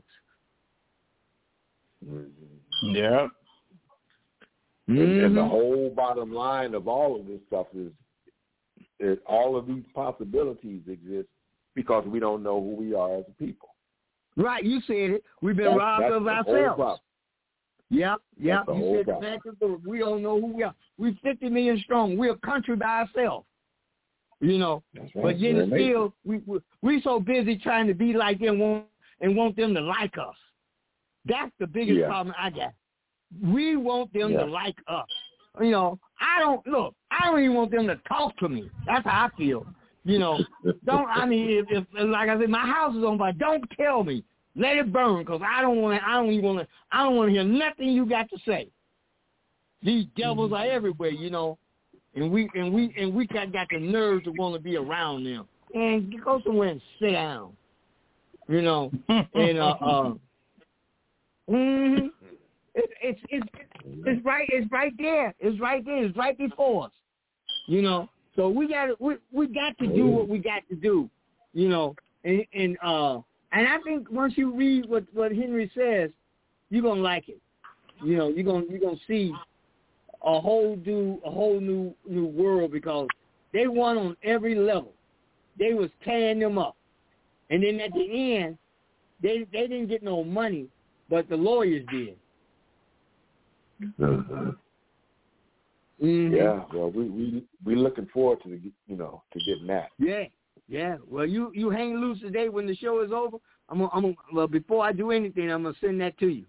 Yeah. And the whole bottom line of all of this stuff is all of these possibilities exist because we don't know who we are as a people. Right, you said it. We've been robbed of ourselves. Yep. You said the fact that we don't know who we are. We're 50 million strong. We're a country by ourselves. That's right. But yet still, we so busy trying to be like them and want them to like us. That's the biggest problem I got. We want them to like us. I don't even want them to talk to me. That's how I feel. If like I said, my house is on fire, don't tell me. Let it burn, because I don't want to hear nothing you got to say. These devils are everywhere, and we got the nerve to want to be around them. And go somewhere and sit down, you know. And it's right there. It's right there. It's right before us, you know. So we got to do what we got to do, you know. And I think once you read what Henry says, you're gonna like it. You know, you're gonna see a whole new world, because they won on every level. They was tearing them up, and then at the end, they didn't get no money, but the lawyers did. Mm-hmm. Mm-hmm. Yeah, well, we looking forward to to getting that. Yeah. Well, you hang loose today when the show is over. Well, before I do anything, I'm gonna send that to you.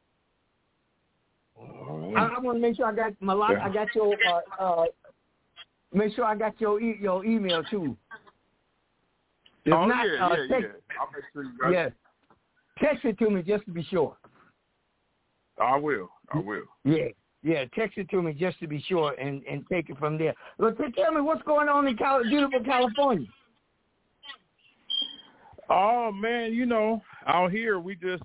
All right. I want to make sure I got I got your make sure I got your email too. If I'll not, make sure you got it. Text it to me just to be sure. I will. Yeah, text it to me just to be sure, and take it from there. Look, tell me what's going on in beautiful California. Oh man, you know, out here we just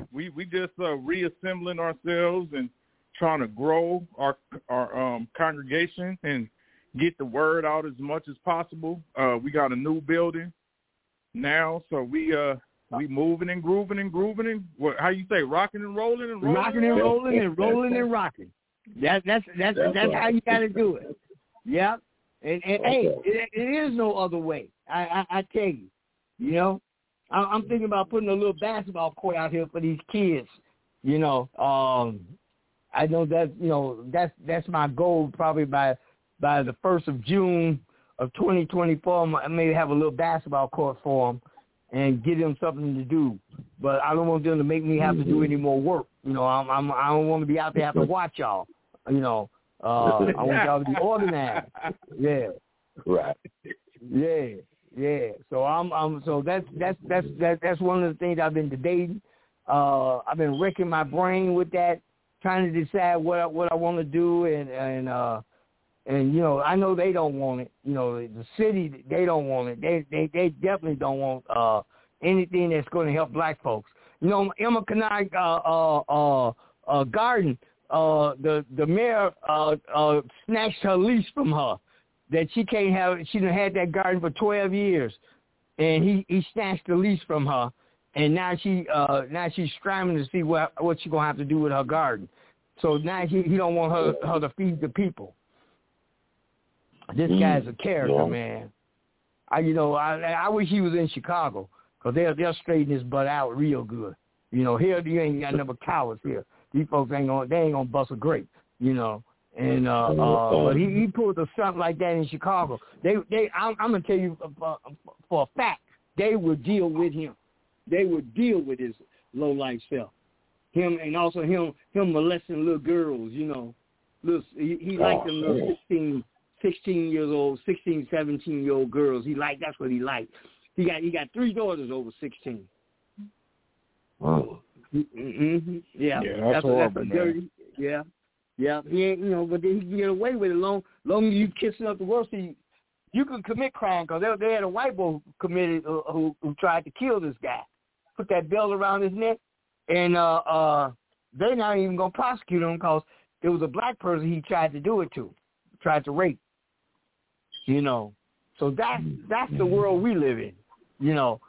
reassembling ourselves and trying to grow our congregation and get the word out as much as possible. We got a new building now, so we moving and grooving and how you say, rocking and rolling and rolling? Rocking and rolling and rolling and rocking. That's how you got to do it. Yep. And hey, it is no other way. I tell you, you know, I'm thinking about putting a little basketball court out here for these kids. You know, I know that's my goal. Probably by the 1st of June of 2024, I may have a little basketball court for them and get them something to do. But I don't want them to make me have to do any more work. You know, I don't want to be out there have to watch y'all. You know, I want y'all to be organized. Yeah. Right. Yeah. So so that's one of the things I've been debating. I've been wrecking my brain with that, trying to decide what I want to do, and you know, I know they don't want it. You know, the city, they don't want it. They definitely don't want anything that's going to help black folks. You know, Emma Kanai Garden, the mayor snatched her lease from her, that she can't have. She done had that garden for 12 years, and he snatched the lease from her, and now she's scrambling to see what she's gonna have to do with her garden. So now he don't want her to feed the people. This guy's a character, man. I wish he was in Chicago, because they'll straighten his butt out real good. You know, here you ain't got number cowards here. These folks ain't gonna bust a grape, you know. And but he pulled something like that in Chicago. I'm gonna tell you for a fact, they would deal with him. They would deal with his low life self. Him, and also him molesting little girls, you know. He liked them little 16 years old, 16, 17-year-old girls. That's what he liked. He got 3 daughters over 16. Oh. Mm-hmm. Yeah, that's horrible, that's dirty. Yeah. He ain't, you know, but he can get away with it long as you kissing up the world. So you can commit crime, because they had a white boy who committed who tried to kill this guy, put that belt around his neck, and they're not even gonna prosecute him because it was a black person he tried to do it to, tried to rape. You know, so that's the world we live in. You know.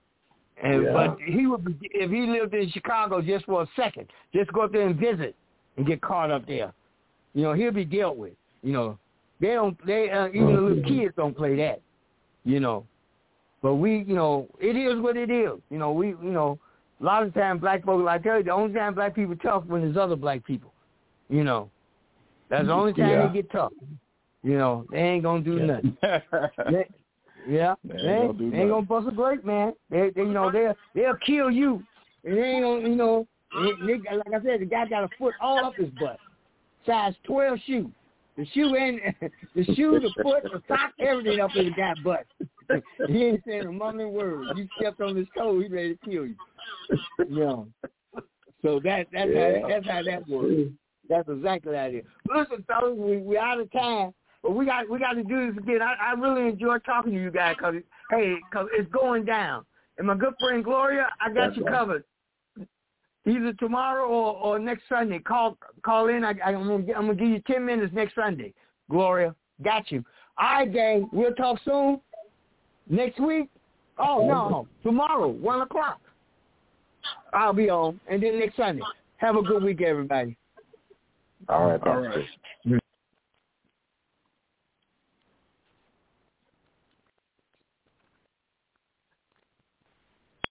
But he would be, if he lived in Chicago just for a second, just go up there and visit and get caught up there. You know, he'll be dealt with. You know, even the little kids don't play that. You know, but it is what it is. You know, a lot of times black folks, I tell you, the only time black people tough when there's other black people. You know, that's the only time they get tough. You know, they ain't gonna do nothing. They ain't gonna bust a grape, man. They'll kill you. And they ain't gonna, you know, like I said, the guy got a foot all up his butt. Size 12 shoe. The shoe and the foot, the sock, everything up in the guy's butt. He ain't saying a mumbling word. You stepped on his toe, he ready to kill you. You know. So that's how that works. That's exactly how it is. Listen, fellas, we're out of time. But we got to do this again. I really enjoy talking to you guys because it's going down. And my good friend Gloria, I got you covered. Either tomorrow or next Sunday. Call in. I'm gonna give you 10 minutes next Sunday. Gloria, got you. All right, gang. We'll talk soon. Next week. Oh no, tomorrow 1:00. I'll be on, and then next Sunday. Have a good week, everybody. All right.